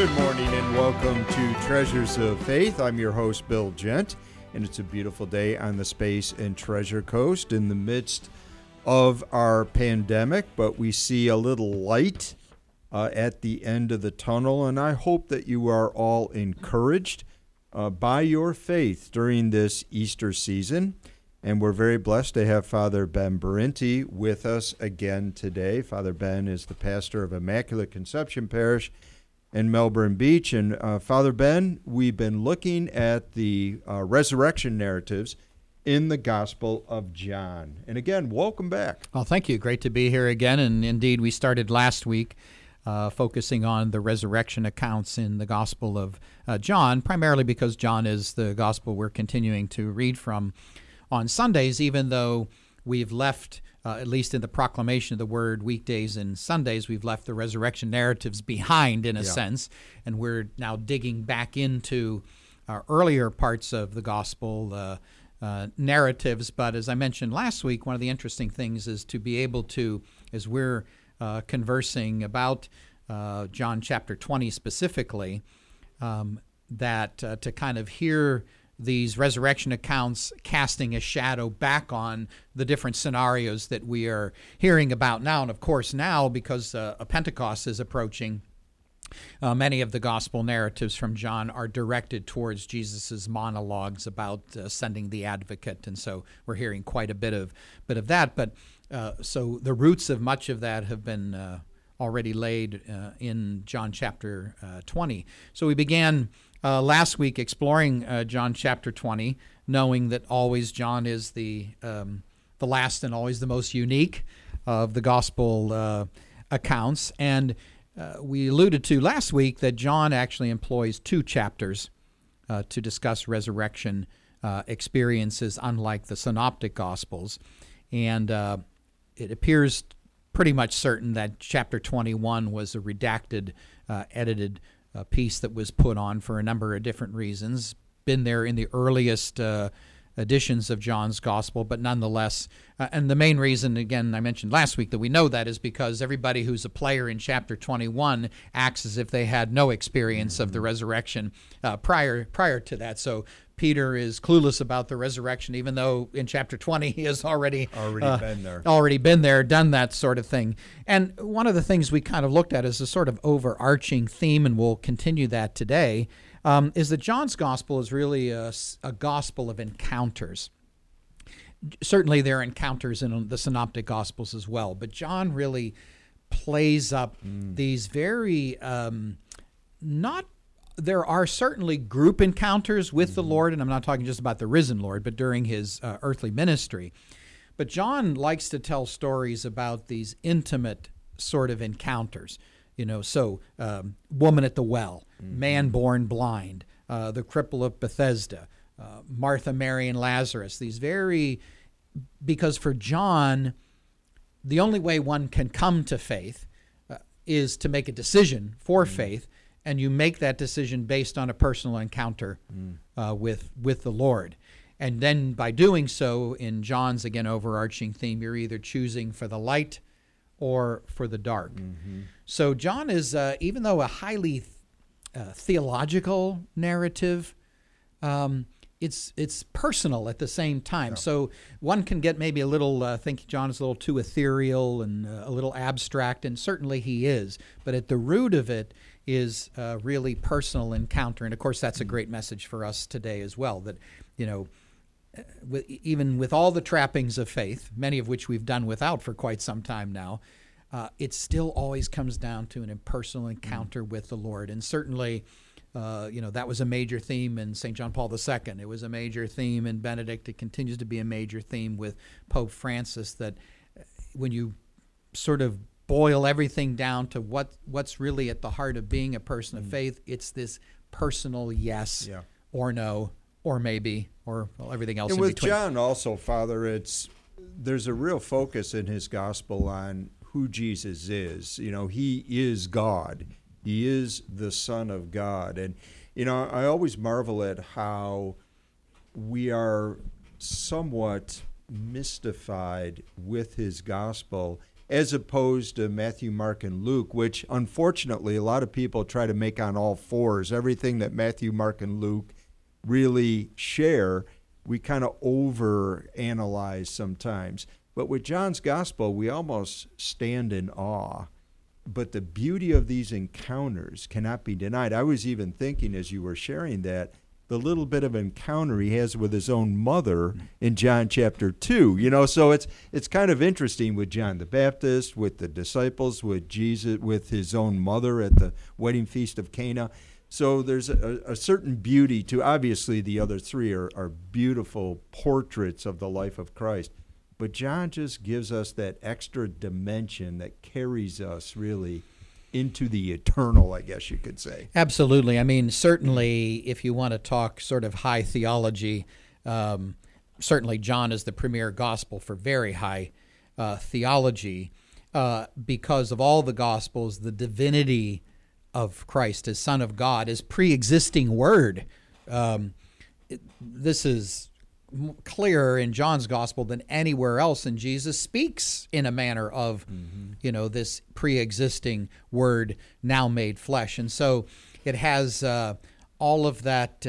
Good morning and welcome to Treasures of Faith. I'm your host, Bill Gent, and it's a beautiful day on the Space and Treasure Coast in the midst of our pandemic, but we see a little light at the end of the tunnel, and I hope that you are all encouraged by your faith during this Easter season. And we're very blessed to have Father Ben Berenti with us again today. Father Ben is the pastor of Immaculate Conception Parish in Melbourne Beach. And Father Ben, we've been looking at the resurrection narratives in the Gospel of John. And again, welcome back. Well, thank you. Great to be here again. And indeed, we started last week focusing on the resurrection accounts in the Gospel of John, primarily because John is the Gospel we're continuing to read from on Sundays, even though we've left, at least in the proclamation of the word, weekdays and Sundays, we've left the resurrection narratives behind in a sense, and we're now digging back into earlier parts of the gospel narratives. But as I mentioned last week, one of the interesting things is to be able to, as we're conversing about John chapter 20 specifically, that to kind of hear these resurrection accounts casting a shadow back on the different scenarios that we are hearing about now. And of course now, because Pentecost is approaching, many of the gospel narratives from John are directed towards Jesus's monologues about sending the advocate. And so we're hearing quite a bit of that. But so the roots of much of that have been already laid in John chapter 20. So we began last week exploring John chapter 20, knowing that always John is the last and always the most unique of the gospel accounts. And we alluded to last week that John actually employs 2 chapters to discuss resurrection experiences, unlike the synoptic gospels. And it appears pretty much certain that chapter 21 was a redacted, edited piece that was put on for a number of different reasons. Been there in the earliest editions of John's Gospel, but nonetheless, and the main reason, again, I mentioned last week that we know that is because everybody who's a player in chapter 21 acts as if they had no experience of the resurrection prior to that. So Peter is clueless about the resurrection, even though in chapter 20 he has already been there, done that sort of thing. And one of the things we kind of looked at as a sort of overarching theme, and we'll continue that today, is that John's gospel is really a gospel of encounters. Certainly there are encounters in the synoptic gospels as well, but John really plays up these very there are certainly group encounters with the Lord, and I'm not talking just about the risen Lord, but during his earthly ministry. But John likes to tell stories about these intimate sort of encounters. So woman at the well, man born blind, the cripple of Bethesda, Martha, Mary, and Lazarus. Because for John, the only way one can come to faith is to make a decision for faith, and you make that decision based on a personal encounter with the Lord. And then by doing so, in John's, again, overarching theme, you're either choosing for the light or for the dark. So John is, even though a highly theological narrative, it's personal at the same time. So one can get maybe a little, think John is a little too ethereal and a little abstract, and certainly he is. But at the root of it is really personal encounter. And of course, that's a great message for us today as well, that, even with all the trappings of faith, many of which we've done without for quite some time now, it still always comes down to an impersonal encounter with the Lord. And certainly, that was a major theme in St. John Paul II. It was a major theme in Benedict. It continues to be a major theme with Pope Francis, that when you sort of boil everything down to what's really at the heart of being a person of faith, it's this personal yes or no or maybe or everything else in between. And with John also, Father, there's a real focus in his gospel on who Jesus is. He is God. He is the Son of God. And, I always marvel at how we are somewhat mystified with his gospel as opposed to Matthew, Mark, and Luke, which unfortunately a lot of people try to make on all fours. Everything that Matthew, Mark, and Luke really share, we kind of over-analyze sometimes. But with John's Gospel, we almost stand in awe. But the beauty of these encounters cannot be denied. I was even thinking as you were sharing that, the little bit of encounter he has with his own mother in John chapter 2. So it's kind of interesting with John the Baptist, with the disciples, with Jesus, with his own mother at the wedding feast of Cana. So there's a certain beauty to, obviously the other three are beautiful portraits of the life of Christ. But John just gives us that extra dimension that carries us really into the eternal, I guess you could say. Absolutely. I mean, certainly, if you want to talk sort of high theology, certainly John is the premier gospel for very high theology because of all the gospels, the divinity of Christ as Son of God, as pre-existing Word. This is clearer in John's gospel than anywhere else, and Jesus speaks in a manner of this pre-existing Word now made flesh. And so it has all of that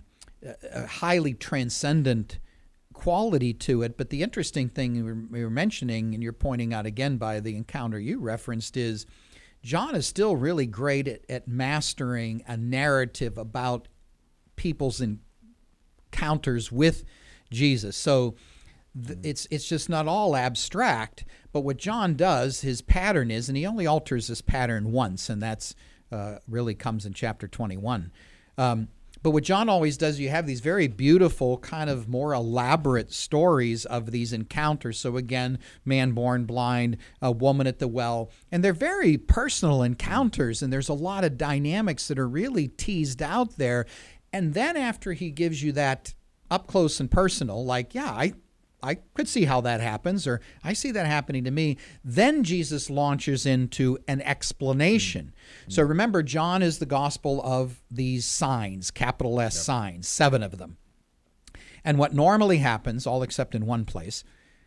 highly transcendent quality to it. But the interesting thing we were mentioning, and you're pointing out again by the encounter you referenced, is John is still really great at mastering a narrative about people's encounters with Jesus. So it's just not all abstract, but what John does, his pattern is, and he only alters this pattern once, and that's really comes in chapter 21. But what John always does, you have these very beautiful, kind of more elaborate stories of these encounters. So again, man born blind, a woman at the well, and they're very personal encounters, and there's a lot of dynamics that are really teased out there. And then after he gives you that up close and personal, like, yeah, I could see how that happens, or I see that happening to me. Then Jesus launches into an explanation. So remember, John is the gospel of these signs, capital S signs, 7 of them. And what normally happens, all except in one place,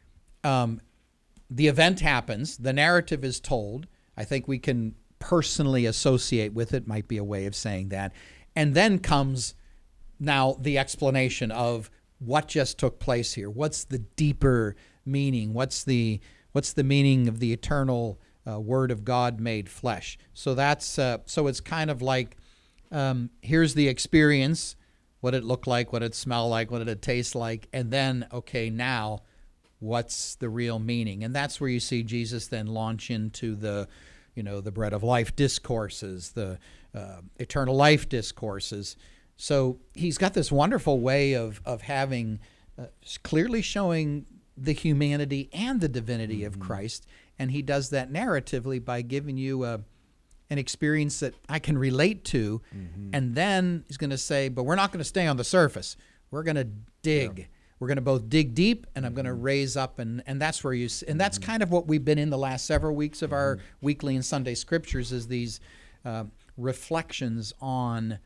the event happens, the narrative is told. I think we can personally associate with it, might be a way of saying that. And then comes now the explanation of what just took place here. What's the deeper meaning? What's the meaning of the eternal Word of God made flesh? So that's so it's kind of like here's the experience, what it looked like, what it smelled like, what it tastes like, and then okay, now what's the real meaning? And that's where you see Jesus then launch into the bread of life discourses, the eternal life discourses. So he's got this wonderful way of having clearly showing the humanity and the divinity of Christ, and he does that narratively by giving you an experience that I can relate to, and then he's going to say, but we're not going to stay on the surface. We're going to dig. Yeah. We're going to both dig deep, and I'm going to raise up, and that's where you. And that's kind of what we've been in the last several weeks of our weekly and Sunday scriptures, is these reflections on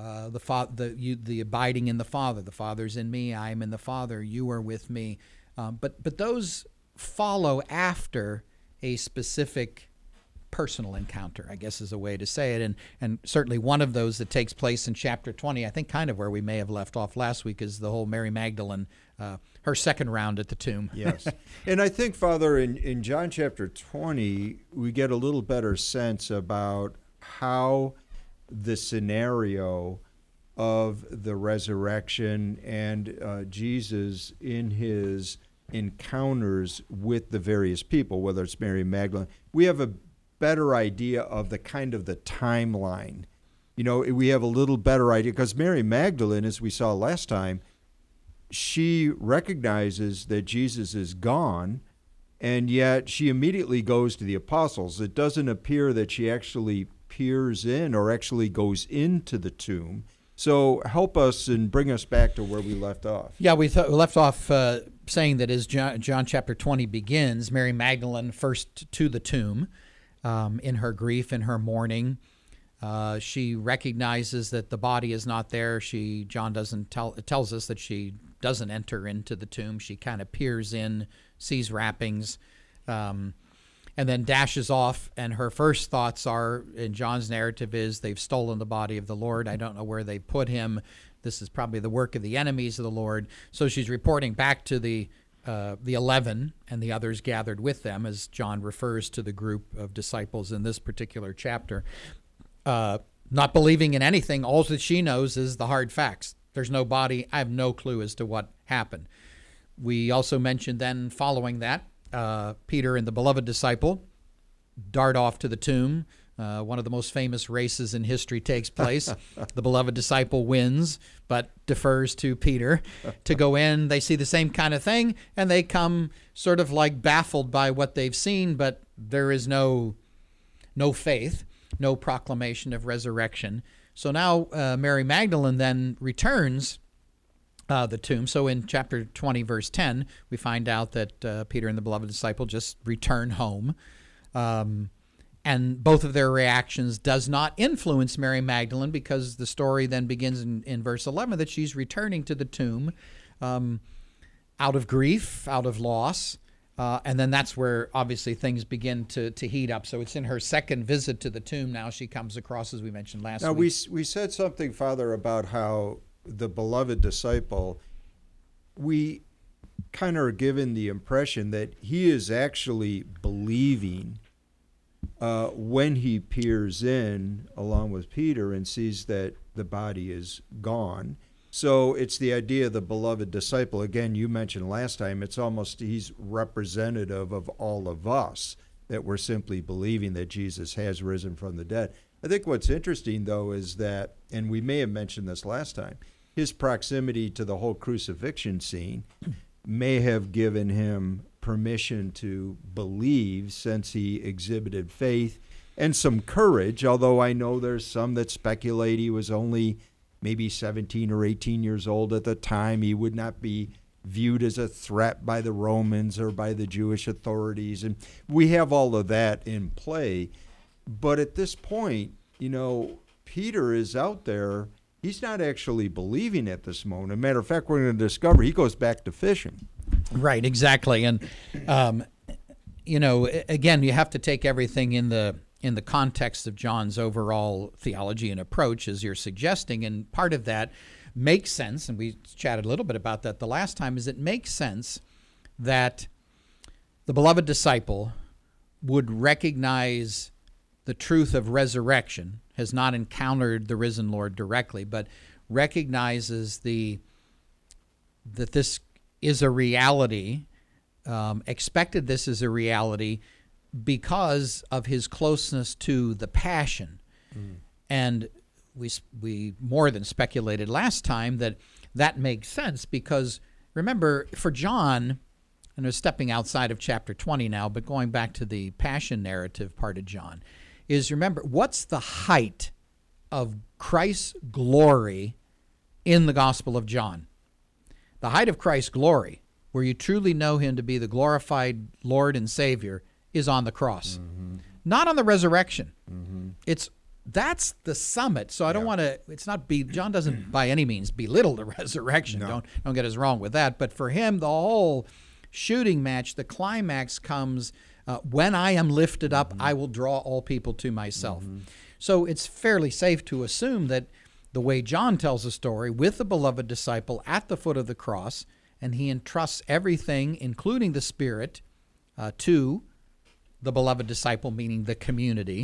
the abiding in the Father. The Father's in me, I am in the Father, you are with me. But those follow after a specific personal encounter, I guess is a way to say it. And certainly one of those that takes place in chapter 20, I think kind of where we may have left off last week, is the whole Mary Magdalene, her second round at the tomb. Yes. And I think, Father, in John chapter 20, we get a little better sense about how the scenario of the resurrection and Jesus in his encounters with the various people, whether it's Mary Magdalene, we have a better idea of the kind of the timeline. We have a little better idea, because Mary Magdalene, as we saw last time, she recognizes that Jesus is gone, and yet she immediately goes to the apostles. It doesn't appear that she actually peers in or actually goes into the tomb. So help us and bring us back to where we left off. Yeah, we left off saying that as John chapter 20 begins, Mary Magdalene first to the tomb in her grief, in her mourning. She recognizes that the body is not there. John tells us that she doesn't enter into the tomb. She kind of peers in, sees wrappings. and then dashes off, and her first thoughts are, in John's narrative, is they've stolen the body of the Lord. I don't know where they put him. This is probably the work of the enemies of the Lord. So she's reporting back to the 11 and the others gathered with them, as John refers to the group of disciples in this particular chapter. Not believing in anything, all that she knows is the hard facts. There's no body. I have no clue as to what happened. We also mentioned then, following that, Peter and the beloved disciple dart off to the tomb. One of the most famous races in history takes place. The beloved disciple wins, but defers to Peter to go in. They see the same kind of thing, and they come sort of like baffled by what they've seen, but there is no faith, no proclamation of resurrection. So now Mary Magdalene then returns the tomb. So in chapter 20, verse 10, we find out that Peter and the beloved disciple just return home. And both of their reactions does not influence Mary Magdalene, because the story then begins in verse 11 that she's returning to the tomb out of grief, out of loss. And then that's where obviously things begin to heat up. So it's in her second visit to the tomb now she comes across, as we mentioned last week. Now we said something, Father, about how the beloved disciple, we kind of are given the impression that he is actually believing when he peers in along with Peter and sees that the body is gone. So it's the idea of the beloved disciple. Again, you mentioned last time, it's almost he's representative of all of us, that we're simply believing that Jesus has risen from the dead. I think what's interesting, though, is that, and we may have mentioned this last time, his proximity to the whole crucifixion scene may have given him permission to believe, since he exhibited faith and some courage, although I know there's some that speculate he was only maybe 17 or 18 years old at the time. He would not be viewed as a threat by the Romans or by the Jewish authorities, and we have all of that in play. But at this point, Peter is out there. He's not actually believing at this moment. As a matter of fact, we're going to discover he goes back to fishing. Right, exactly. And, again, you have to take everything in the context of John's overall theology and approach, as you're suggesting. And part of that makes sense, and we chatted a little bit about that the last time, is it makes sense that the beloved disciple would recognize the truth of resurrection, has not encountered the risen Lord directly, but recognizes that this is a reality, expected this is a reality because of his closeness to the passion. And we more than speculated last time that makes sense, because remember, for John, and we're stepping outside of chapter 20 now, but going back to the passion narrative part of John, is remember, what's the height of Christ's glory in the Gospel of John? The height of Christ's glory, where you truly know him to be the glorified Lord and Savior, is on the cross, not on the resurrection. That's the summit. So I don't want to. John doesn't by any means belittle the resurrection. No. Don't get us wrong with that. But for him, the whole shooting match, the climax comes when I am lifted up. I will draw all people to myself. So it's fairly safe to assume that the way John tells the story, with the beloved disciple at the foot of the cross, and he entrusts everything, including the Spirit, to the beloved disciple, meaning the community.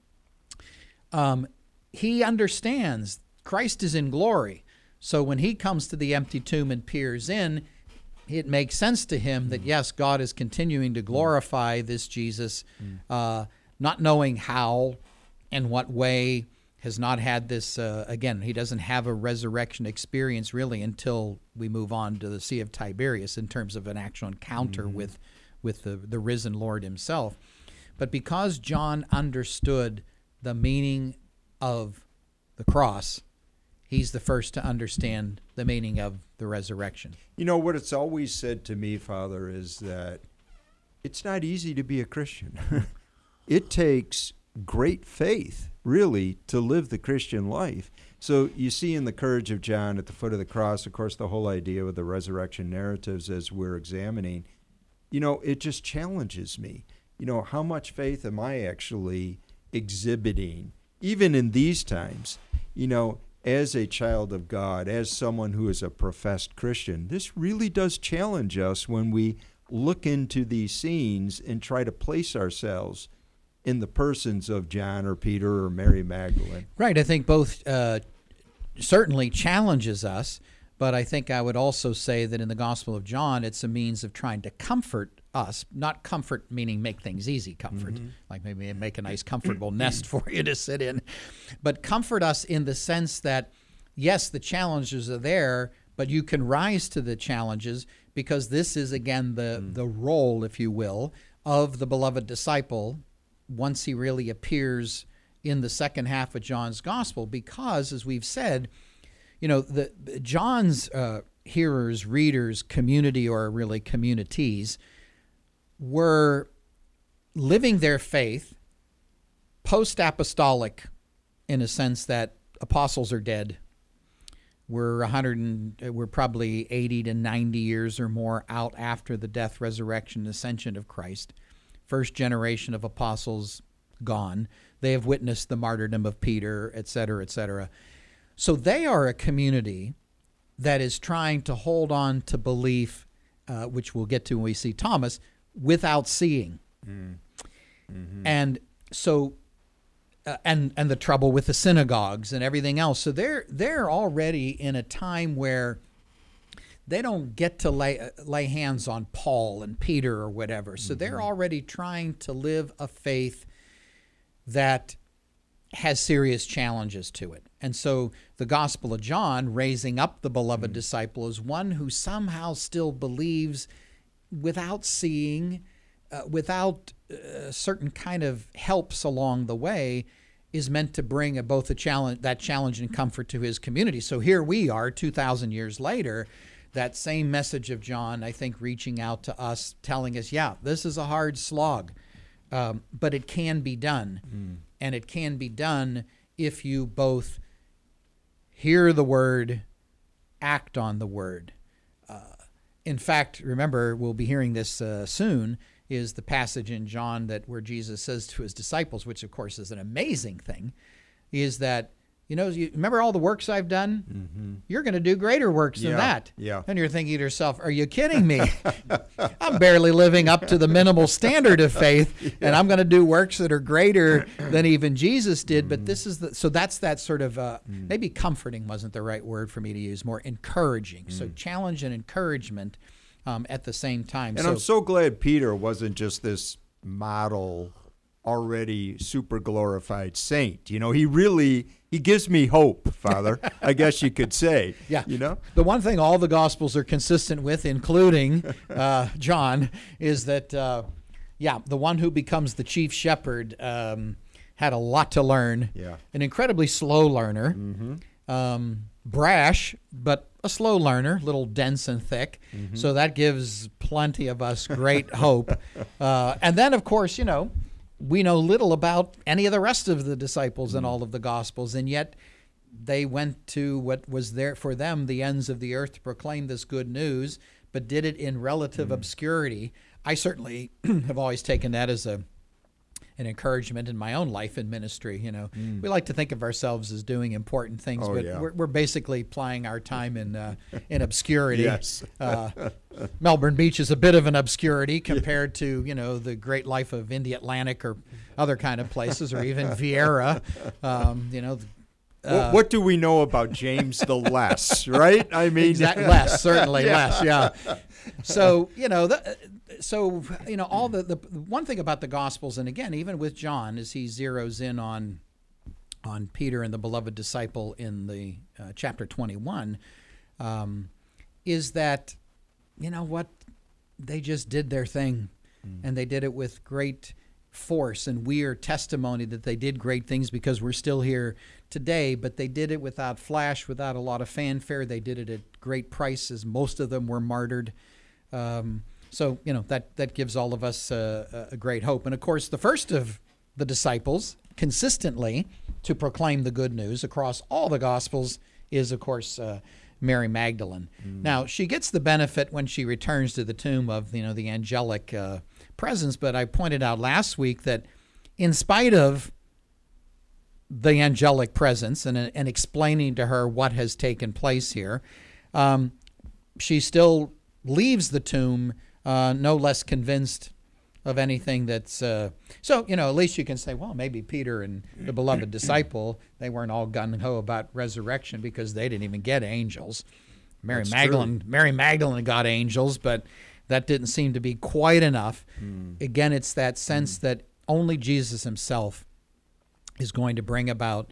He understands Christ is in glory. So when he comes to the empty tomb and peers in, it makes sense to him that, yes, God is continuing to glorify this Jesus, not knowing how and what way, has not had this, again, he doesn't have a resurrection experience really until we move on to the Sea of Tiberias in terms of an actual encounter with the risen Lord himself. But because John understood the meaning of the cross, he's the first to understand the meaning of the resurrection. What it's always said to me, Father, is that it's not easy to be a Christian. It takes great faith, really, to live the Christian life. So you see in the courage of John at the foot of the cross, of course, the whole idea with the resurrection narratives as we're examining, it just challenges me. how much faith am I actually exhibiting, even in these times? As a child of God, as someone who is a professed Christian, this really does challenge us when we look into these scenes and try to place ourselves in the persons of John or Peter or Mary Magdalene. Right. I think both certainly challenges us, but I think I would also say that in the Gospel of John, it's a means of trying to comfort us, not comfort meaning make things easy comfort, like maybe make a nice comfortable nest for you to sit in, but comfort us in the sense that, yes, the challenges are there, but you can rise to the challenges because this is, again, the role, if you will, of the beloved disciple once he really appears in the second half of John's Gospel, because, as we've said, the John's hearers, readers, community, or really communities, were living their faith post-apostolic in a sense that apostles are dead. We're probably 80 to 90 years or more out after the death, resurrection, and ascension of Christ. First generation of apostles gone. They have witnessed the martyrdom of Peter, et cetera, et cetera. So they are a community that is trying to hold on to belief, which we'll get to when we see Thomas, without seeing. And so, and the trouble with the synagogues and everything else. So they're already in a time where they don't get to lay hands on Paul and Peter or whatever. So they're already trying to live a faith that has serious challenges to it. And so the Gospel of John, raising up the beloved disciple, is one who somehow still believes without seeing, without certain kind of helps along the way, is meant to bring both that challenge and comfort to his community. So here we are 2,000 years later, that same message of John, I think, reaching out to us, telling us, yeah, this is a hard slog, but it can be done. And it can be done if you both hear the word, act on the word. In fact, remember, we'll be hearing this soon, is the passage in John where Jesus says to his disciples, which of course is an amazing thing, is that, you remember all the works I've done? You're going to do greater works than that. Yeah. And you're thinking to yourself, are you kidding me? I'm barely living up to the minimal standard of faith, and I'm going to do works that are greater than even Jesus did. But this is so that's that sort of, maybe comforting wasn't the right word for me to use, more encouraging. So challenge and encouragement at the same time. And I'm so glad Peter wasn't just this model, already super glorified saint. He gives me hope, Father, I guess you could say. Yeah. The one thing all the Gospels are consistent with, including John, is that, the one who becomes the chief shepherd had a lot to learn. Yeah. An incredibly slow learner. Brash, but a slow learner, a little dense and thick. So that gives plenty of us great hope. And then, of course, we know little about any of the rest of the disciples in all of the Gospels, and yet they went to what was there for them, the ends of the earth, to proclaim this good news, but did it in relative obscurity. I certainly have always taken that as an encouragement in my own life and ministry. We like to think of ourselves as doing important things, we're basically plying our time in obscurity. Yes. Melbourne Beach is a bit of an obscurity compared to the great life of India Atlantic or other kind of places, or even Vieira. What do we know about James the Less, right? I mean, less, certainly less, yeah. So, all the one thing about the Gospels, and again, even with John, as he zeroes in on Peter and the beloved disciple in the chapter 21, is that, they just did their thing, and they did it with great force, and we are testimony that they did great things because we're still here today, but they did it without flash, without a lot of fanfare. They did it at great prices. Most of them were martyred. So, that gives all of us a great hope. And of course, the first of the disciples consistently to proclaim the good news across all the Gospels is, of course, Mary Magdalene. Now, she gets the benefit when she returns to the tomb of, the angelic presence, but I pointed out last week that in spite of the angelic presence and explaining to her what has taken place here, she still leaves the tomb no less convinced of anything that's so at least you can say, well, maybe Peter and the beloved disciple, they weren't all gung-ho about resurrection because they didn't even get angels. Mary Magdalene got angels, but that didn't seem to be quite enough. Again, it's that sense that only Jesus himself is going to bring about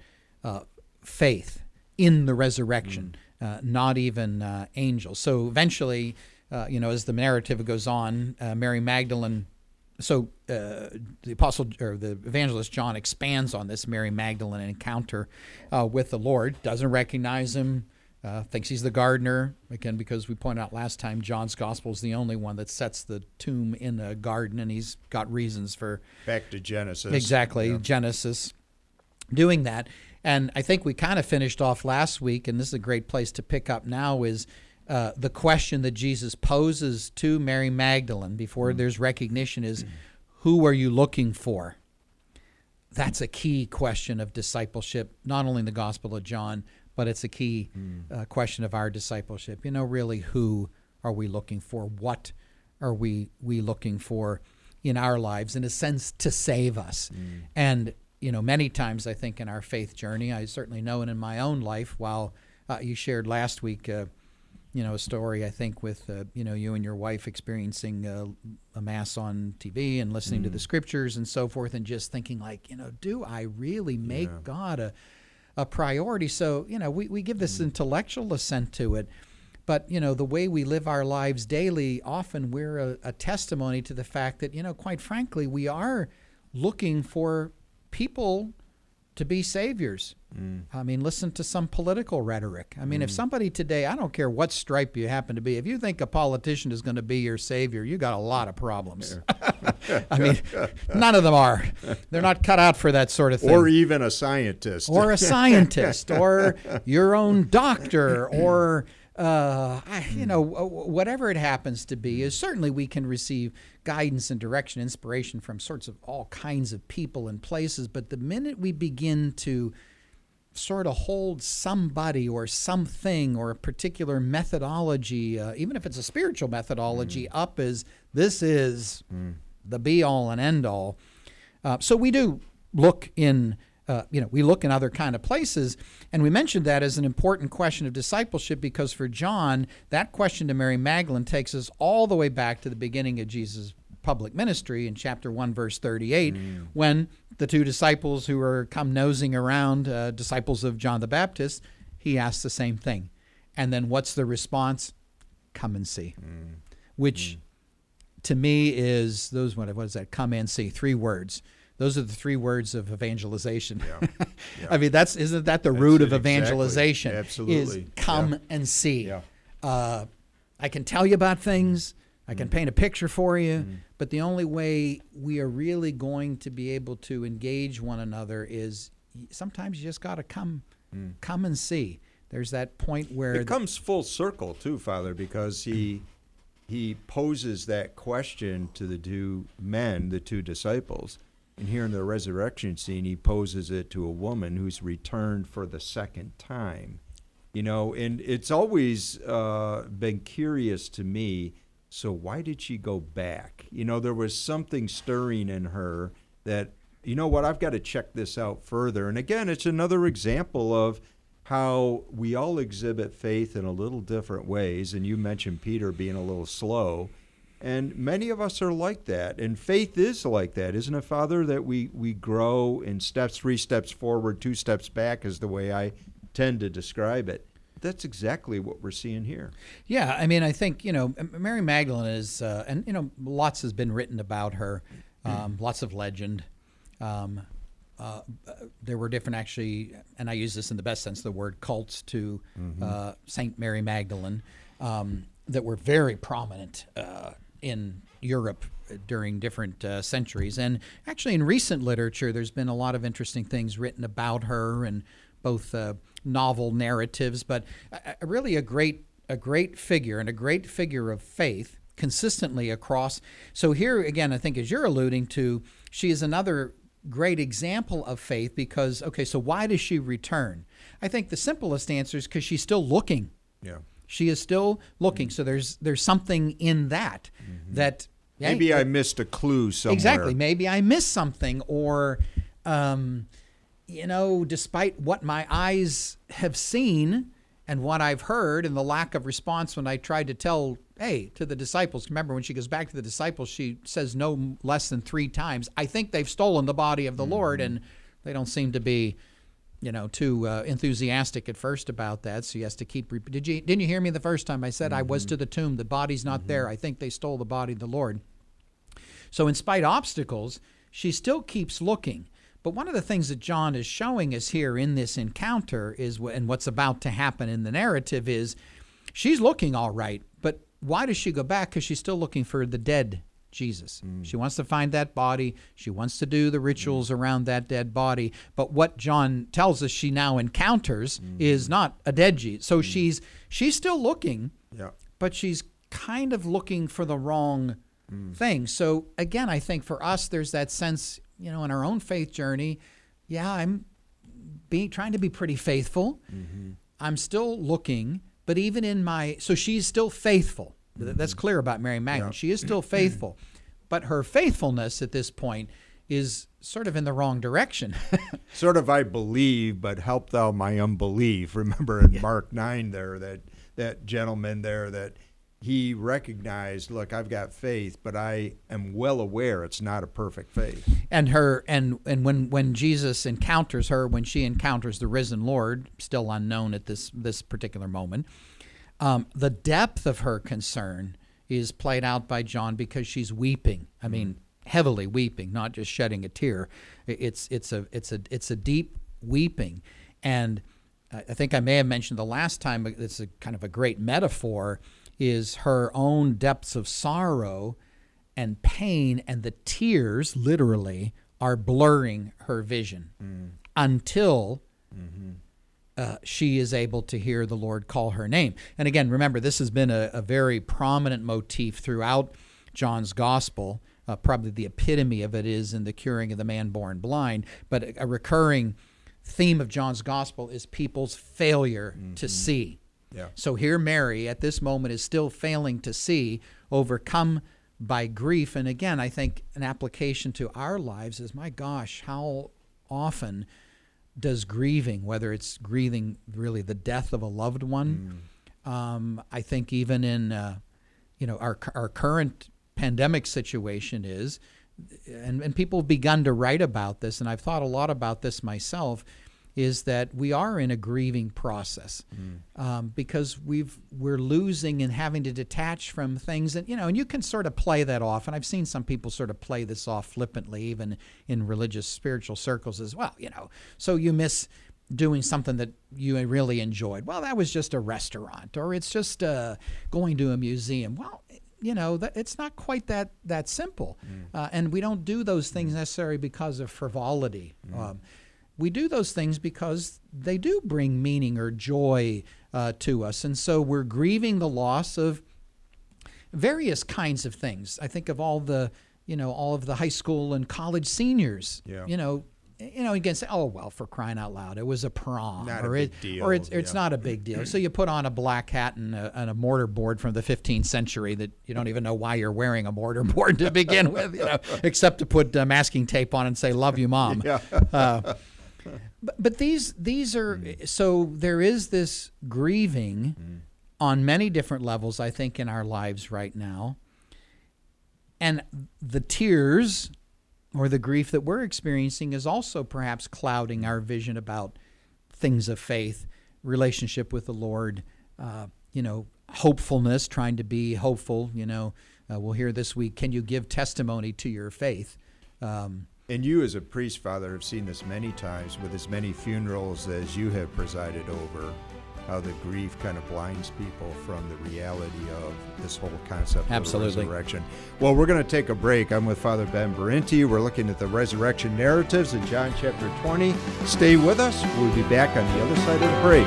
faith in the resurrection, not even angels. So eventually, as the narrative goes on, Mary Magdalene. So the apostle or the evangelist John expands on this Mary Magdalene encounter with the Lord. Doesn't recognize him. Thinks he's the gardener, again, because we pointed out last time John's gospel is the only one that sets the tomb in a garden, and he's got reasons for... Back to Genesis. Exactly, yeah. Genesis, doing that. And I think we kind of finished off last week, and this is a great place to pick up now, is the question that Jesus poses to Mary Magdalene before there's recognition is, who are you looking for? That's a key question of discipleship, not only in the Gospel of John, but it's a key question of our discipleship. Really, who are we looking for? What are we looking for in our lives, in a sense, to save us? And, many times I think in our faith journey, I certainly know it in my own life, while you shared last week, a story, I think, with, you and your wife experiencing a Mass on TV and listening to the Scriptures and so forth, and just thinking like, do I really make God a priority? So, we give this intellectual assent to it, but, the way we live our lives daily, often we're a testimony to the fact that, quite frankly, we are looking for people to be saviors. I mean, listen to some political rhetoric. I mean, if somebody today, I don't care what stripe you happen to be, if you think a politician is going to be your savior, you got a lot of problems. I mean, none of them are. They're not cut out for that sort of thing. Or even a scientist. Or a scientist, or your own doctor, or whatever it happens to be. Is certainly we can receive guidance and direction, inspiration from sorts of all kinds of people and places. But the minute we begin to sort of hold somebody or something or a particular methodology, even if it's a spiritual methodology, up as this is the be-all and end-all. So we do look in, we look in other kind of places, and we mentioned that as an important question of discipleship because for John, that question to Mary Magdalene takes us all the way back to the beginning of Jesus' public ministry in chapter 1, verse 38, when the two disciples who were come nosing around, disciples of John the Baptist, he asked the same thing. And then what's the response? Come and see. Which to me is, what is that? Come and see, 3 words. Those are the 3 words of evangelization. Yeah. I mean, isn't that the root of evangelization? Exactly. Absolutely. Is come and see. Yeah. I can tell you about things. I can paint a picture for you, but the only way we are really going to be able to engage one another is sometimes you just got to come and see. There's that point where it comes full circle too, Father, because he poses that question to the 2 men, the 2 disciples, and here in the resurrection scene, he poses it to a woman who's returned for the second time. And it's always been curious to me. So why did she go back? There was something stirring in her that, I've got to check this out further. And again, it's another example of how we all exhibit faith in a little different ways. And you mentioned Peter being a little slow. And many of us are like that. And faith is like that, isn't it, Father? That we grow in steps, 3 steps forward, 2 steps back is the way I tend to describe it. That's exactly what we're seeing here. Yeah, I mean, I think, Mary Magdalene is, and, lots has been written about her, lots of legend. There were different, actually, and I use this in the best sense of the word, cults to Saint Mary Magdalene that were very prominent in Europe during different centuries. And actually in recent literature, there's been a lot of interesting things written about her and both novel narratives, but really a great figure, and a great figure of faith consistently across. So here again, I think as you're alluding to, she is another great example of faith because, okay, so why does she return? I think the simplest answer is because she's still looking. Yeah. She is still looking. So there's something in that that maybe I missed a clue somewhere. Exactly. Maybe I missed something, or despite what my eyes have seen and what I've heard and the lack of response when I tried to tell, to the disciples. Remember, when she goes back to the disciples, she says no less than 3 times, I think they've stolen the body of the Lord, and they don't seem to be, too enthusiastic at first about that. So he has to keep, didn't you hear me the first time I said I was to the tomb, the body's not there, I think they stole the body of the Lord. So in spite of obstacles, she still keeps looking. But one of the things that John is showing us here in this encounter is, and what's about to happen in the narrative is, she's looking all right, but why does she go back? Because she's still looking for the dead Jesus. She wants to find that body. She wants to do the rituals around that dead body. But what John tells us she now encounters is not a dead Jesus. So she's still looking, but she's kind of looking for the wrong thing. So again, I think for us, there's that sense, in our own faith journey, I'm trying to be pretty faithful. I'm still looking, but even so she's still faithful. That's clear about Mary Magdalene. She is still faithful, but her faithfulness at this point is sort of in the wrong direction. Sort of, I believe, but help thou my unbelief. Remember in Mark 9 there, that gentleman there, that he recognized, look, I've got faith, but I am well aware it's not a perfect faith. And when Jesus encounters her, when she encounters the risen Lord, still unknown at this particular moment, the depth of her concern is played out by John because she's weeping. I mean, heavily weeping, not just shedding a tear. It's a deep weeping, and I think I may have mentioned the last time. It's a kind of a great metaphor. Is her own depths of sorrow and pain, and the tears literally are blurring her vision until she is able to hear the Lord call her name. And again, remember, this has been a very prominent motif throughout John's gospel. Probably the epitome of it is in the curing of the man born blind, but a recurring theme of John's gospel is people's failure to see. Yeah. So here Mary at this moment is still failing to see, overcome by grief. And again, I think an application to our lives is, my gosh, how often does grieving, whether it's grieving really the death of a loved one, I think even in our current pandemic situation is, and people have begun to write about this, and I've thought a lot about this myself, is that we are in a grieving process because we're losing and having to detach from things, and and you can sort of play that off, and I've seen some people sort of play this off flippantly, even in religious spiritual circles as well. So you miss doing something that you really enjoyed. Well, that was just a restaurant, or it's just going to a museum. Well, it's not quite that simple, and we don't do those things necessarily because of frivolity. We do those things because they do bring meaning or joy to us. And so we're grieving the loss of various kinds of things. I think of all of the high school and college seniors. Yeah. You can say, oh, well, for crying out loud, it was a prom. Not a big deal. Or it's not a big deal. So you put on a black hat and a mortar board from the 15th century that you don't even know why you're wearing a mortar board to begin with, except to put masking tape on and say, love you, Mom. Yeah. But these are, so there is this grieving on many different levels, I think, in our lives right now. And the tears or the grief that we're experiencing is also perhaps clouding our vision about things of faith, relationship with the Lord, hopefulness, trying to be hopeful. We'll hear this week, can you give testimony to your faith? And you as a priest, Father, have seen this many times with as many funerals as you have presided over. how the grief kind of blinds people from the reality of this whole concept of the resurrection. Well, we're going to take a break. I'm with Father Ben Berenti. We're looking at the resurrection narratives in John chapter 20. Stay with us. We'll be back on the other side of the break.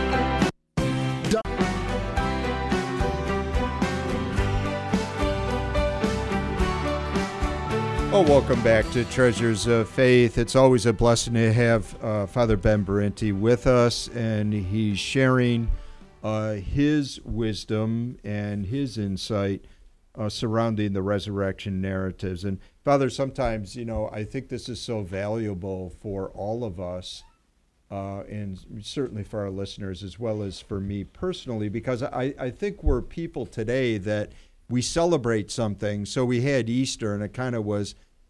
Oh, welcome back to Treasures of Faith. It's always a blessing to have Father Ben Berenti with us, and he's sharing his wisdom and his insight surrounding the resurrection narratives. And Father, sometimes, I think this is so valuable for all of us, and certainly for our listeners as well as for me personally, because I think we're people today that we celebrate something. So we had Easter, and it kind of was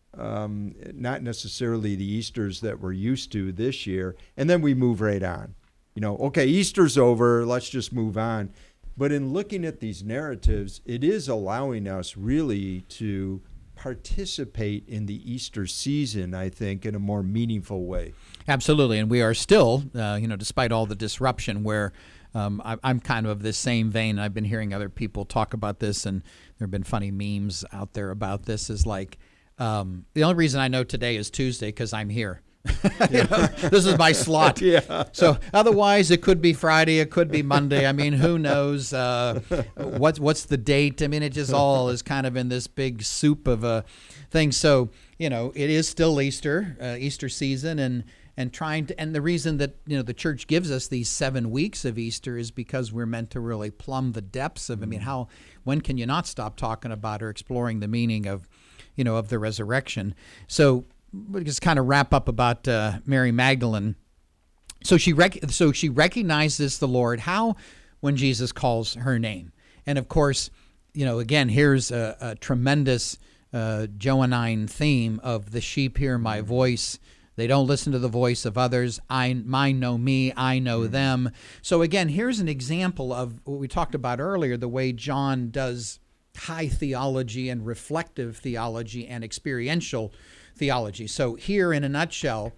not necessarily the Easters that we're used to this year, and then we move right on. Okay, Easter's over, let's just move on. But in looking at these narratives, it is allowing us really to participate in the Easter season, I think, in a more meaningful way. Absolutely, and we are still, despite all the disruption, where I'm kind of this same vein. I've been hearing other people talk about this, and there have been funny memes out there about this, is like, the only reason I know today is Tuesday because I'm here. This is my slot. Yeah. So otherwise, it could be Friday, it could be Monday. I mean, who knows what's the date? I mean, it just all is kind of in this big soup of a thing. So it is still Easter season, and trying to, and the reason that the church gives us these 7 weeks of Easter is because we're meant to really plumb the depths of. I mean, when can you not stop talking about or exploring the meaning of of the resurrection? So we'll just kind of wrap up about Mary Magdalene. So she recognizes the Lord when Jesus calls her name. And of course, again, here's a tremendous Johannine theme of the sheep hear my voice. They don't listen to the voice of others. Mine know me, I know them. So again, here's an example of what we talked about earlier, the way John does high theology and reflective theology and experiential theology. So here, in a nutshell,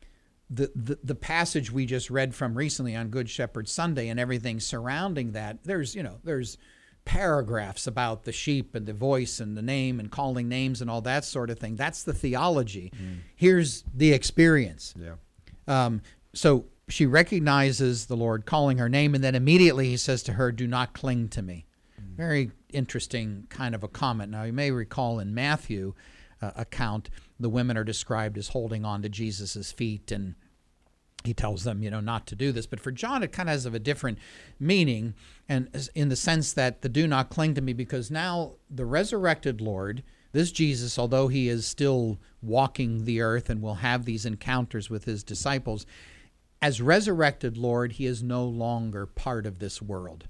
the passage we just read from recently on Good Shepherd Sunday and everything surrounding that, there's paragraphs about the sheep and the voice and the name and calling names and all that sort of thing. That's the theology. Here's the experience. Yeah. So she recognizes the Lord calling her name, and then immediately he says to her, "Do not cling to me." Very interesting kind of a comment. Now, you may recall in Matthew account, the women are described as holding on to Jesus's feet, and he tells them, not to do this. But for John, it kind of has a different meaning, and in the sense that the "do not cling to me," because now the resurrected Lord, this Jesus, although he is still walking the earth and will have these encounters with his disciples, as resurrected Lord, he is no longer part of this world.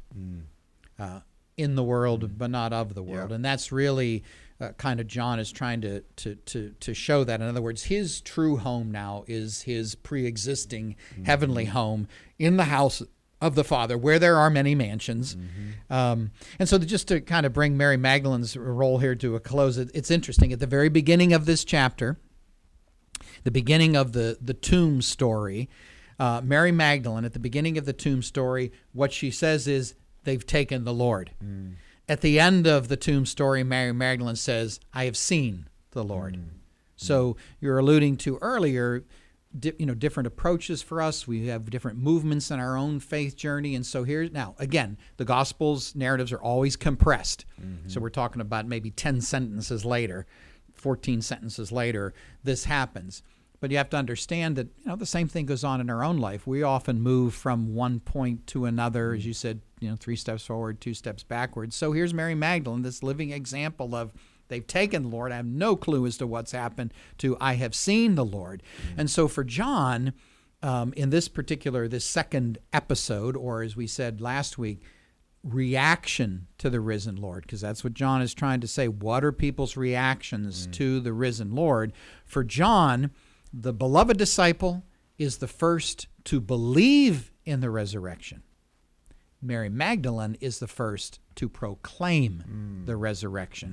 In the world, but not of the world. Yeah. And that's really kind of John is trying to show that. In other words, his true home now is his pre-existing heavenly home in the house of the Father, where there are many mansions. And so just to kind of bring Mary Magdalene's role here to a close, it's interesting. At the very beginning of this chapter, the beginning of the tomb story, Mary Magdalene, at the beginning of the tomb story, what she says is, "They've taken the Lord." At the end of the tomb story, Mary Magdalene says, "I have seen the Lord." So you're alluding to earlier, different approaches for us. We have different movements in our own faith journey. And so now, again, the Gospels narratives are always compressed. So we're talking about maybe 10 sentences later, 14 sentences later, this happens. But you have to understand that the same thing goes on in our own life. We often move from one point to another, as you said, 3 steps forward, 2 steps backwards. So here's Mary Magdalene, this living example of they've taken the Lord. I have no clue as to what's happened, to I have seen the Lord. And so for John, in this second episode, or as we said last week, reaction to the risen Lord, because that's what John is trying to say. What are people's reactions to the risen Lord? For John, the beloved disciple is the first to believe in the resurrection. Mary Magdalene is the first to proclaim the resurrection.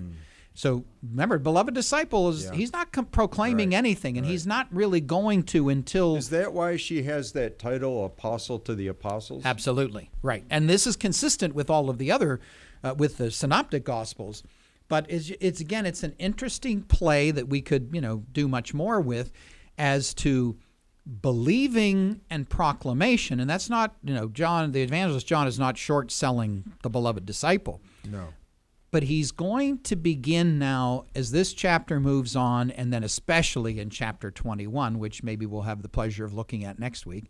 So remember, beloved disciple he's not proclaiming anything, and he's not really going to until... Is that why she has that title, Apostle to the Apostles? Absolutely, right. And this is consistent with all of the other, with the Synoptic Gospels. But it's an interesting play that we could, do much more with as to believing and proclamation. And that's not, John, the evangelist John, is not short-selling the beloved disciple. No. But he's going to begin now, as this chapter moves on, and then especially in chapter 21, which maybe we'll have the pleasure of looking at next week,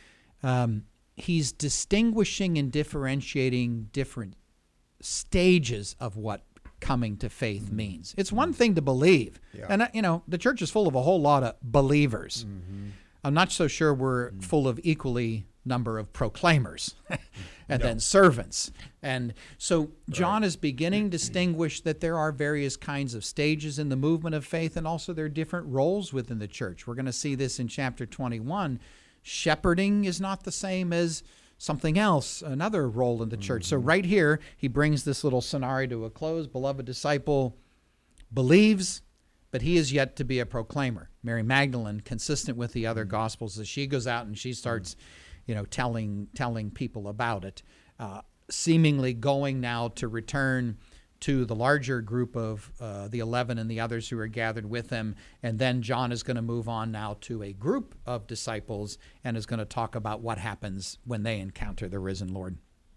he's distinguishing and differentiating different stages of what coming to faith means. It's one thing to believe. Yeah. And, the church is full of a whole lot of believers. Mm-hmm. I'm not so sure we're full of equally number of proclaimers and then servants. And so John is beginning to distinguish that there are various kinds of stages in the movement of faith, and also there are different roles within the church. We're going to see this in chapter 21. Shepherding is not the same as something else, another role in the church. So right here, he brings this little scenario to a close. Beloved disciple believes, but he is yet to be a proclaimer. Mary Magdalene, consistent with the other Gospels, as she goes out and she starts telling people about it, seemingly going now to return to the larger group of the 11 and the others who are gathered with him. And then John is going to move on now to a group of disciples and is going to talk about what happens when they encounter the risen Lord.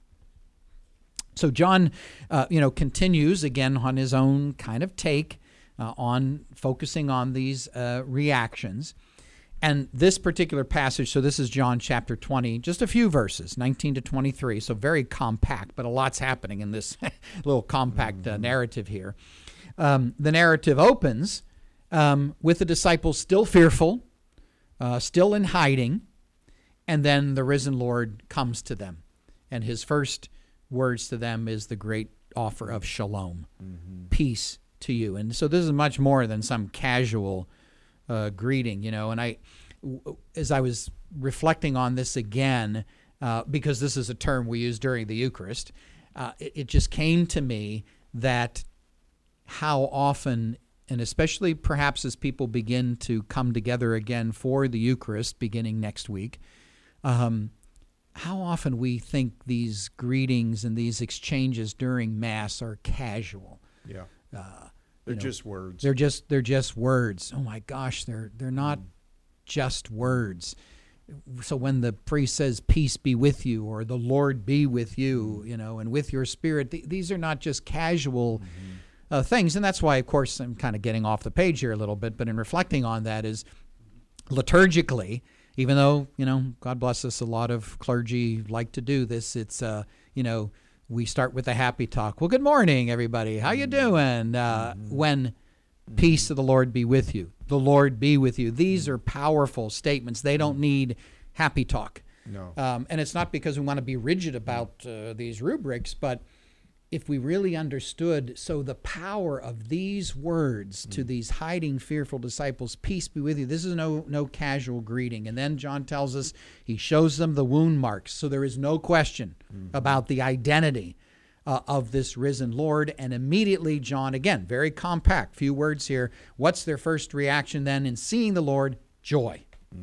So John, continues again on his own kind of take on focusing on these reactions. And this particular passage, so this is John chapter 20, just a few verses, 19 to 23, so very compact, but a lot's happening in this little compact narrative here. The narrative opens with the disciples still fearful, still in hiding, and then the risen Lord comes to them. And his first words to them is the great offer of shalom, peace to you. And so this is much more than some casual greeting, and as I was reflecting on this again, because this is a term we use during the Eucharist, it just came to me that how often, and especially perhaps as people begin to come together again for the Eucharist beginning next week, how often we think these greetings and these exchanges during Mass are casual. Yeah. They're just words. They're just words. Oh my gosh, they're not just words. So when the priest says, "Peace be with you," or "The Lord be with you," and with your spirit, these are not just casual things. And that's why, of course, I'm kind of getting off the page here a little bit. But in reflecting on that, is liturgically, even though God bless us, a lot of clergy like to do this. It's we start with a happy talk. Well, good morning, everybody. How you doing? When peace of the Lord be with you. The Lord be with you. These are powerful statements. They don't need happy talk. No. And it's not because we want to be rigid about these rubrics, but if we really understood, so the power of these words to these hiding, fearful disciples, peace be with you. This is no casual greeting. And then John tells us he shows them the wound marks. So there is no question about the identity of this risen Lord. And immediately John, again, very compact, few words here. What's their first reaction then in seeing the Lord? Joy.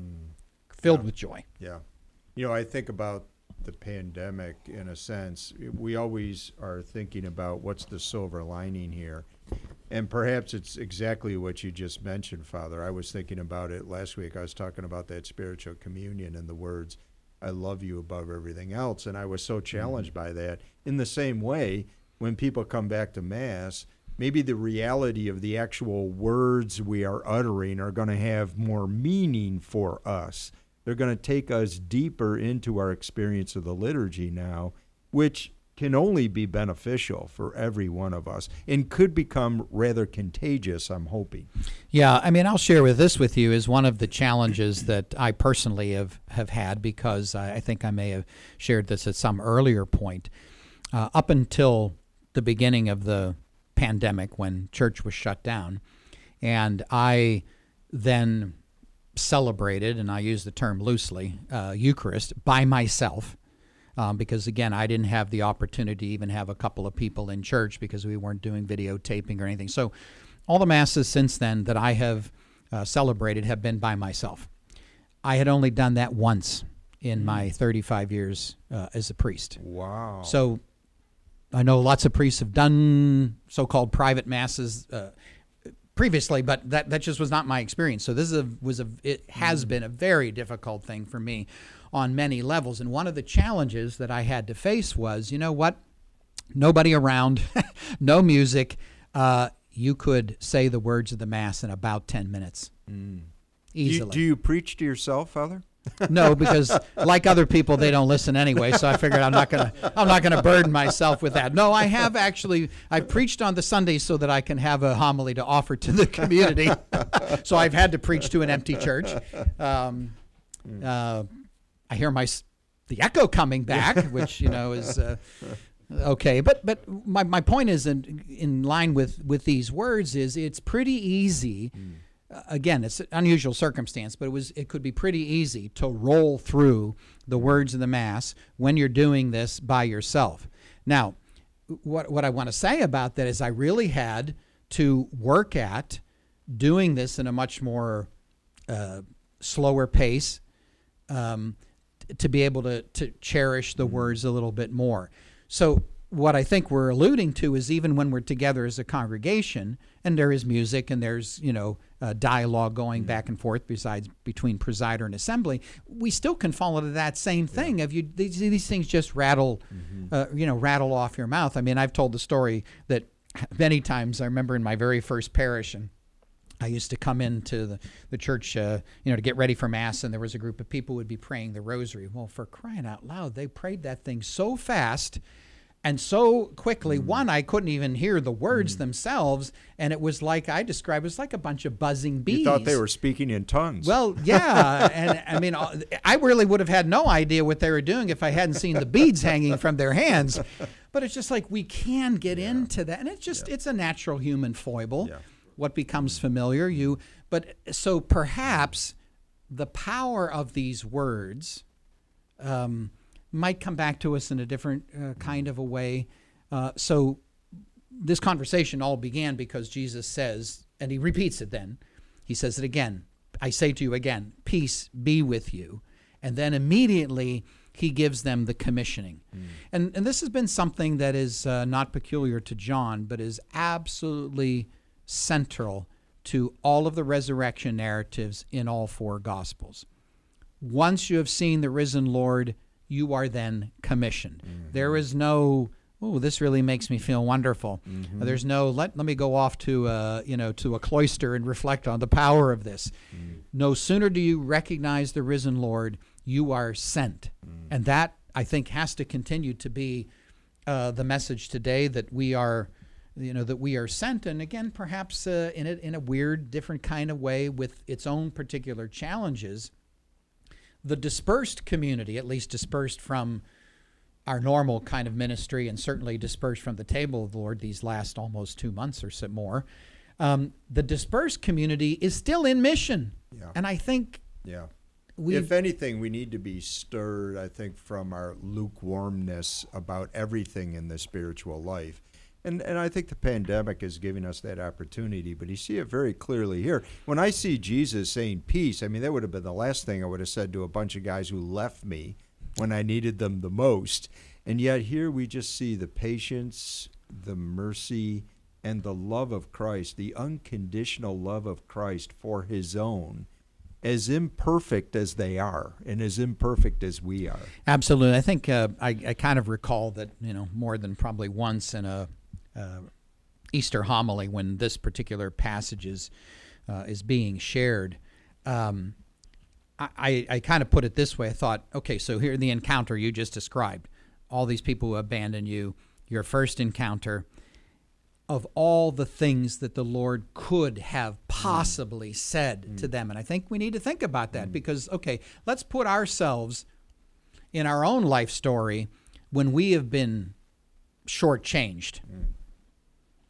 Filled with joy. Yeah. I think about the pandemic in a sense. We always are thinking about what's the silver lining here. And perhaps it's exactly what you just mentioned, Father. I was thinking about it last week. I was talking about that spiritual communion and the words, "I love you above everything else." And I was so challenged by that. In the same way, when people come back to Mass, maybe the reality of the actual words we are uttering are going to have more meaning for us. They're going to take us deeper into our experience of the liturgy now, which can only be beneficial for every one of us and could become rather contagious, I'm hoping. Yeah, I'll share this with you is one of the challenges that I personally have had, because I think I may have shared this at some earlier point. Up until the beginning of the pandemic, when church was shut down, and I then celebrated, and I use the term loosely, Eucharist by myself. because, again, I didn't have the opportunity to even have a couple of people in church because we weren't doing videotaping or anything. So all the Masses since then that I have celebrated have been by myself. I had only done that once in my 35 years as a priest. Wow. So I know lots of priests have done so-called private Masses previously, but that just was not my experience. So this it has been a very difficult thing for me on many levels. And one of the challenges that I had to face was, you know what? Nobody around, no music. You could say the words of the Mass in about 10 minutes. Easily. Do you preach to yourself, Father? No, because like other people, they don't listen anyway. So I figured I'm not gonna burden myself with that. No, I've preached on the Sundays so that I can have a homily to offer to the community. So I've had to preach to an empty church. I hear the echo coming back, which is okay. But my point is in line with these words is it's pretty easy. Again, it's an unusual circumstance, but it could be pretty easy to roll through the words of the Mass when you're doing this by yourself. Now, what I want to say about that is I really had to work at doing this in a much more slower pace to be able to cherish the words a little bit more. So what I think we're alluding to is even when we're together as a congregation and there is music and there's, dialogue going back and forth between presider and assembly, we still can fall into that same thing. If these things just rattle off your mouth. I mean, I've told the story that many times. I remember in my very first parish, and I used to come into the church, to get ready for Mass, and there was a group of people who would be praying the rosary. Well, for crying out loud, they prayed that thing so fast and so quickly. One, I couldn't even hear the words themselves, and it was like I described, it was like a bunch of buzzing bees. You thought they were speaking in tongues. Well, yeah, and I mean, I really would have had no idea what they were doing if I hadn't seen the beads hanging from their hands. But it's just like we can get into that, and it's a natural human foible. Yeah. What becomes familiar, so perhaps the power of these words might come back to us in a different kind of a way. So this conversation all began because Jesus says, and he repeats it then, he says it again, I say to you again, peace be with you. And then immediately he gives them the commissioning. And this has been something that is not peculiar to John, but is absolutely central to all of the resurrection narratives in all four Gospels. Once you have seen the risen Lord, you are then commissioned. There is no, this really makes me feel wonderful. There's no, let me go off to a cloister and reflect on the power of this. No sooner do you recognize the risen Lord, you are sent. And that, I think, has to continue to be the message today, that we are sent. And again, perhaps in a weird, different kind of way with its own particular challenges. The dispersed community, at least dispersed from our normal kind of ministry and certainly dispersed from the table of the Lord these last almost 2 months or so more, the dispersed community is still in mission. Yeah. And I think if anything, we need to be stirred, I think, from our lukewarmness about everything in the spiritual life. And I think the pandemic is giving us that opportunity, but you see it very clearly here. When I see Jesus saying peace, I mean, that would have been the last thing I would have said to a bunch of guys who left me when I needed them the most. And yet here we just see the patience, the mercy, and the love of Christ, the unconditional love of Christ for his own, as imperfect as they are and as imperfect as we are. Absolutely. I think I kind of recall that, more than probably once in a Easter homily when this particular passage is being shared. I kind of put it this way. I thought, okay, so here the encounter you just described, all these people who abandon you, your first encounter, of all the things that the Lord could have possibly said to them. And I think we need to think about that because, okay, let's put ourselves in our own life story when we have been shortchanged.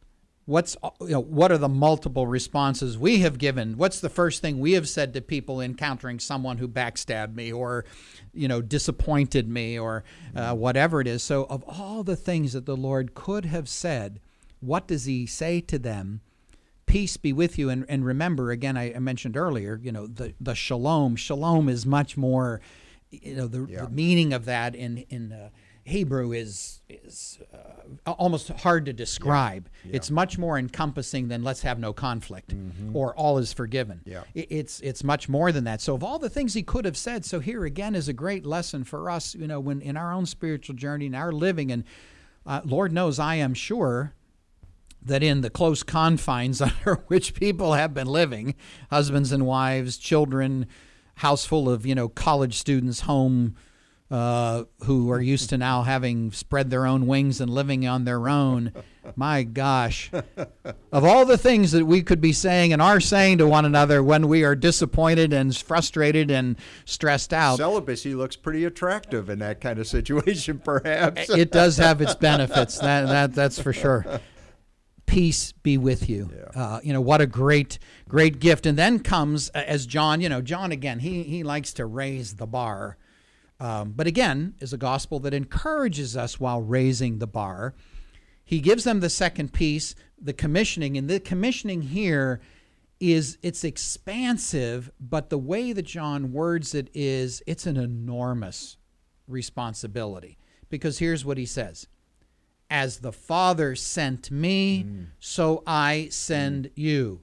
what are the multiple responses we have given? What's the first thing we have said to people encountering someone who backstabbed me or, disappointed me or whatever it is? So of all the things that the Lord could have said, what does he say to them? Peace be with you. And remember, again, I mentioned earlier, the shalom. Shalom is much more, the meaning of that in Hebrew is almost hard to describe. Yeah. It's much more encompassing than let's have no conflict or all is forgiven. Yeah. It's much more than that. So of all the things he could have said, so here again is a great lesson for us, when in our own spiritual journey, in our living, and Lord knows I am sure that in the close confines under which people have been living, husbands and wives, children, house full of, college students, home who are used to now having spread their own wings and living on their own. My gosh. Of all the things that we could be saying and are saying to one another when we are disappointed and frustrated and stressed out. Celibacy looks pretty attractive in that kind of situation, perhaps. It does have its benefits, that's for sure. Peace be with you. Yeah. What a great gift. And then comes, as John, John again, he likes to raise the bar. But again, is a gospel that encourages us while raising the bar. He gives them the second piece, the commissioning. And the commissioning here it's expansive, but the way that John words it is, it's an enormous responsibility. Because here's what he says. As the Father sent me, so I send you.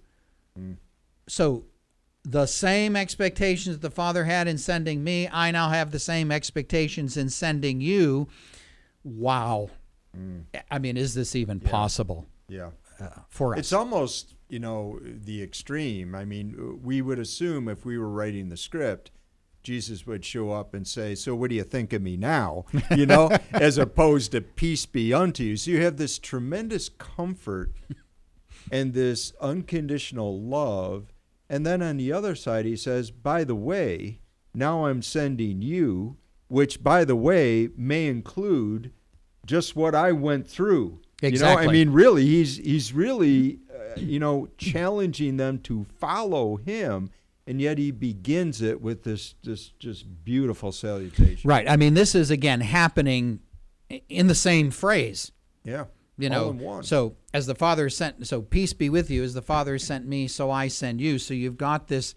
So the same expectations the Father had in sending me, I now have the same expectations in sending you. Wow. I mean, is this even possible? Yeah. For us? It's almost, the extreme. I mean, we would assume if we were writing the script, Jesus would show up and say, so what do you think of me now? As opposed to peace be unto you. So you have this tremendous comfort and this unconditional love. And then on the other side, he says, by the way, now I'm sending you, which, by the way, may include just what I went through. Exactly. I mean, really, he's really, challenging them to follow him. And yet he begins it with this just beautiful salutation. Right. I mean, this is, again, happening in the same phrase. Yeah. All in one. So as the Father sent, so peace be with you, as the Father sent me, so I send you. So you've got this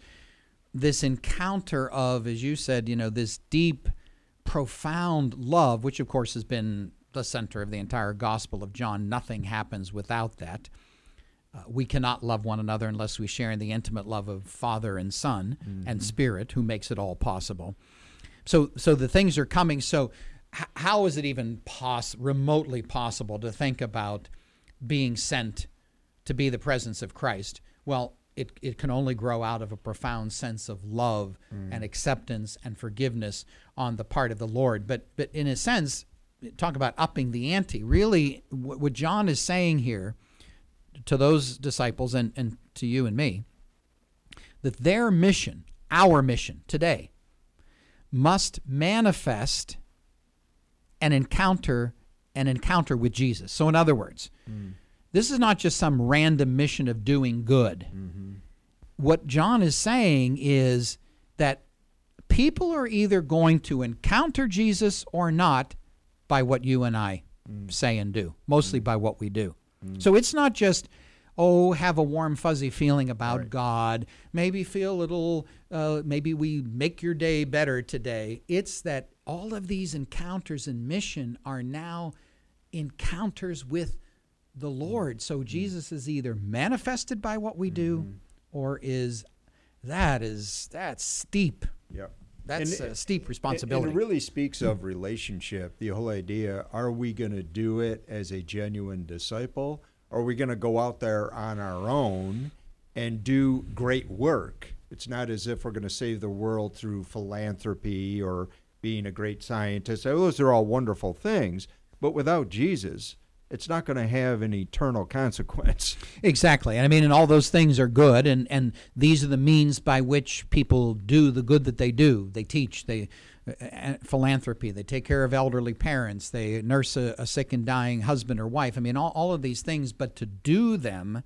encounter of, as you said, this deep, profound love, which of course has been the center of the entire Gospel of John. Nothing happens without that. We cannot love one another unless we share in the intimate love of Father and Son and Spirit, who makes it all possible. So the things are coming. So how is it even remotely possible to think about being sent to be the presence of Christ? Well, it can only grow out of a profound sense of love and acceptance and forgiveness on the part of the Lord. But in a sense, talk about upping the ante. Really, what John is saying here to those disciples and to you and me, that their mission, our mission today, must manifest an encounter with Jesus. So in other words, this is not just some random mission of doing good. What John is saying is that people are either going to encounter Jesus or not by what you and I say and do, mostly by what we do. So it's not just, have a warm, fuzzy feeling about God, maybe feel a little, maybe we make your day better today. It's that all of these encounters in mission are now encounters with the Lord. So Jesus is either manifested by what we do, or that's steep. Yeah. That's a steep responsibility. And it really speaks of relationship, the whole idea, are we going to do it as a genuine disciple? Or are we going to go out there on our own and do great work? It's not as if we're going to save the world through philanthropy or being a great scientist. Those are all wonderful things. But without Jesus, it's not going to have an eternal consequence. Exactly. I mean, and all those things are good, and these are the means by which people do the good that they do. They teach, they philanthropy. They take care of elderly parents. They nurse a sick and dying husband or wife. I mean, all of these things, but to do them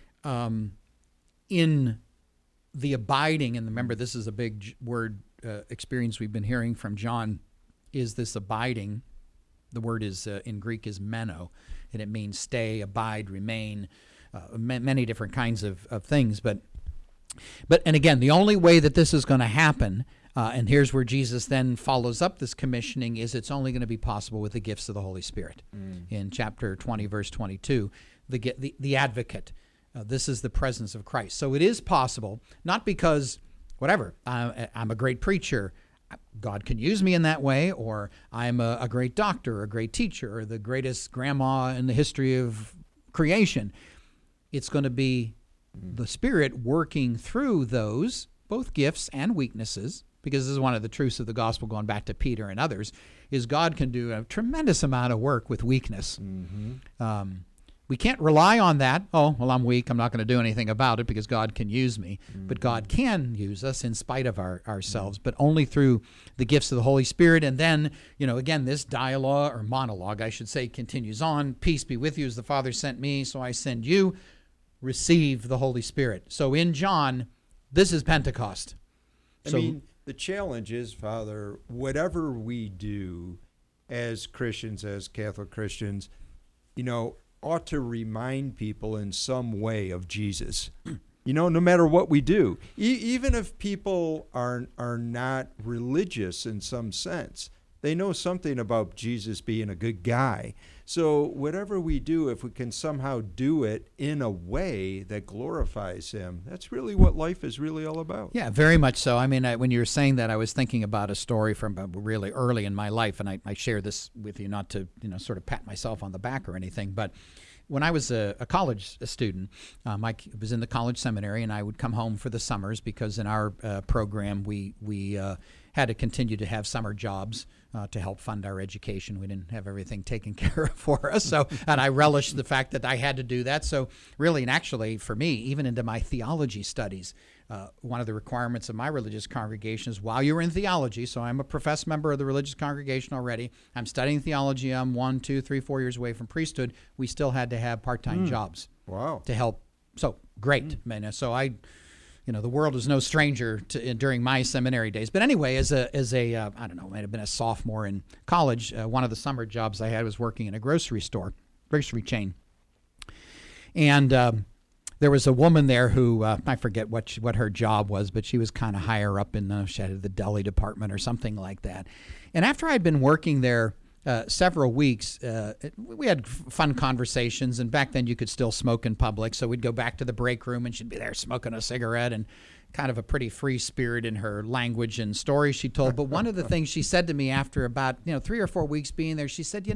in the abiding, and remember, this is a big word experience we've been hearing from John, is this abiding. The word is in Greek is meno, and it means stay, abide, remain, many different kinds of things. But and again, the only way that this is going to happen, and here's where Jesus then follows up this commissioning, is it's only going to be possible with the gifts of the Holy Spirit. In chapter 20, verse 22, the advocate. This is the presence of Christ. So it is possible, not because, whatever, I'm a great preacher, God can use me in that way, or I'm a great doctor, a great teacher, or the greatest grandma in the history of creation. It's going to be the Spirit working through those, both gifts and weaknesses, because this is one of the truths of the gospel, going back to Peter and others, is God can do a tremendous amount of work with weakness. We can't rely on that. Oh, well, I'm weak. I'm not going to do anything about it because God can use me. But God can use us in spite of ourselves, but only through the gifts of the Holy Spirit. And then, again, this dialogue, or monologue, I should say, continues on. Peace be with you as the Father sent me, so I send you. Receive the Holy Spirit. So in John, this is Pentecost. I mean, the challenge is, Father, whatever we do as Christians, as Catholic Christians, ought to remind people in some way of Jesus, no matter what we do. Even if people are not religious in some sense, they know something about Jesus being a good guy. So whatever we do, if we can somehow do it in a way that glorifies him, that's really what life is really all about. Yeah, very much so. I mean, when you were saying that, I was thinking about a story from really early in my life, and I share this with you not to, sort of pat myself on the back or anything, but when I was a college student, I was in the college seminary, and I would come home for the summers because in our program we had to continue to have summer jobs to help fund our education. We didn't have everything taken care of for us, so and I relished the fact that I had to do that. So really, and actually for me, even into my theology studies, one of the requirements of my religious congregation is while you're in theology, so I'm a professed member of the religious congregation already, I'm studying theology, I'm 1, 2, 3, 4 years away from priesthood, we still had to have part-time jobs. Wow. To help. So great. So I, the world is no stranger to during my seminary days. But anyway, as a I don't know, might have been a sophomore in college, one of the summer jobs I had was working in a grocery chain. And there was a woman there who, I forget what her job was, but she was kind of higher up in she had the deli department or something like that. And after I'd been working there several weeks, we had fun conversations, and back then you could still smoke in public, so we'd go back to the break room and she'd be there smoking a cigarette, and kind of a pretty free spirit in her language and stories she told. But one of the things she said to me after about 3 or 4 weeks being there, she said,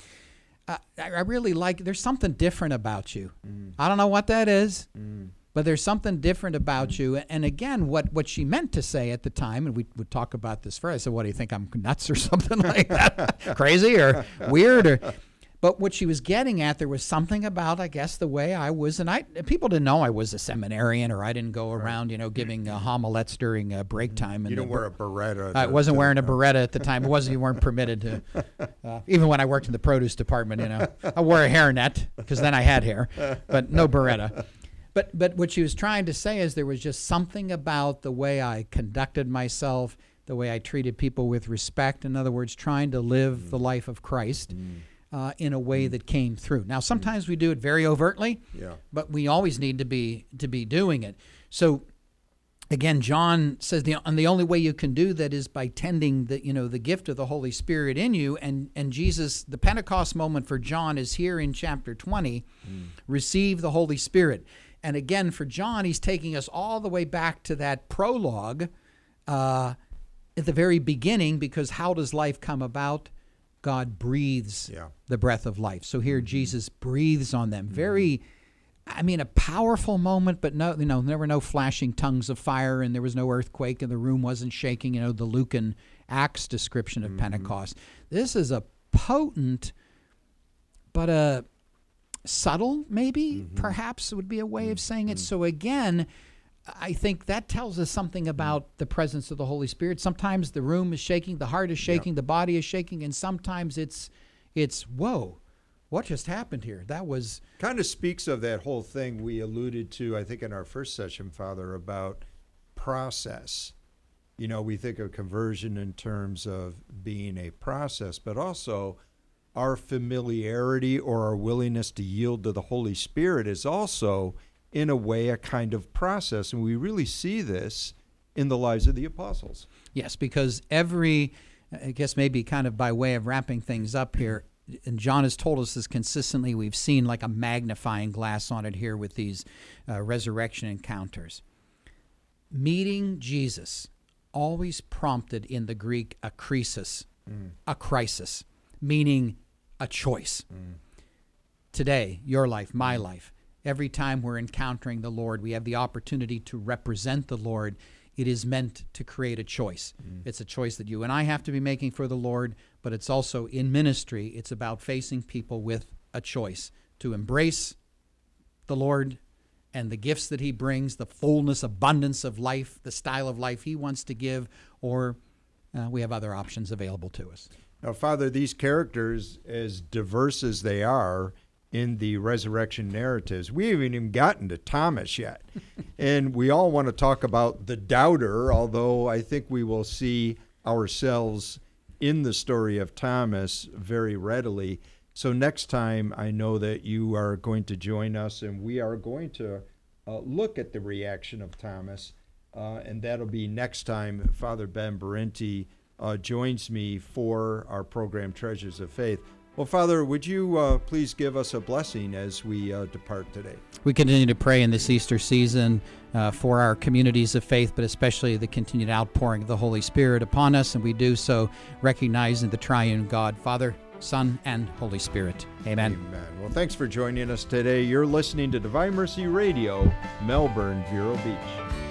I really there's something different about you. I don't know what that is, but there's something different about you. And again, what she meant to say at the time, and we would talk about this first, I said, what do you think, I'm nuts or something like that? Crazy or weird? But what she was getting at, there was something about, I guess, the way I was, and people didn't know I was a seminarian, or I didn't go around, giving homilets during break time. You don't wear a beretta. I wasn't wearing a beretta at the time. You weren't permitted to. Even when I worked in the produce department, I wore a hairnet because then I had hair, but no beretta. But what she was trying to say is there was just something about the way I conducted myself, the way I treated people with respect. In other words, trying to live the life of Christ. In a way that came through. Now, sometimes we do it very overtly, but we always need to be doing it. So, again, John says the only way you can do that is by tending the gift of the Holy Spirit in you. And Jesus, the Pentecost moment for John is here in chapter 20. Receive the Holy Spirit. And again, for John, he's taking us all the way back to that prologue at the very beginning, because how does life come about? God breathes the breath of life. So here Jesus breathes on them. Very, a powerful moment, but there were no flashing tongues of fire, and there was no earthquake, and the room wasn't shaking, the Lucan Acts description of Pentecost. This is a potent, but a subtle, maybe, perhaps would be a way of saying it. So again, I think that tells us something about the presence of the Holy Spirit. Sometimes the room is shaking, the heart is shaking, the body is shaking, and sometimes it's whoa, what just happened here? That was kind of speaks of that whole thing we alluded to, I think, in our first session, Father, about process. You know, we think of conversion in terms of being a process, but also our familiarity or our willingness to yield to the Holy Spirit is also, in a way, a kind of process. And we really see this in the lives of the apostles. Yes, because I guess maybe kind of by way of wrapping things up here, and John has told us this consistently, we've seen like a magnifying glass on it here with these resurrection encounters. Meeting Jesus always prompted in the Greek a krisis, a crisis, meaning a choice. Today, your life, my life, every time we're encountering the Lord, we have the opportunity to represent the Lord. It is meant to create a choice. It's a choice that you and I have to be making for the Lord, but it's also in ministry. It's about facing people with a choice to embrace the Lord and the gifts that he brings, the fullness, abundance of life, the style of life he wants to give, or we have other options available to us. Now, Father, these characters, as diverse as they are in the resurrection narratives, we haven't even gotten to Thomas yet. And we all want to talk about the doubter, although I think we will see ourselves in the story of Thomas very readily. So next time, I know that you are going to join us, and we are going to look at the reaction of Thomas, and that'll be next time Father Ben Berenti joins me for our program, Treasures of Faith. Well, Father, would you please give us a blessing as we depart today? We continue to pray in this Easter season for our communities of faith, but especially the continued outpouring of the Holy Spirit upon us, and we do so recognizing the triune God, Father, Son, and Holy Spirit. Amen. Amen. Well, thanks for joining us today. You're listening to Divine Mercy Radio, Melbourne, Vero Beach.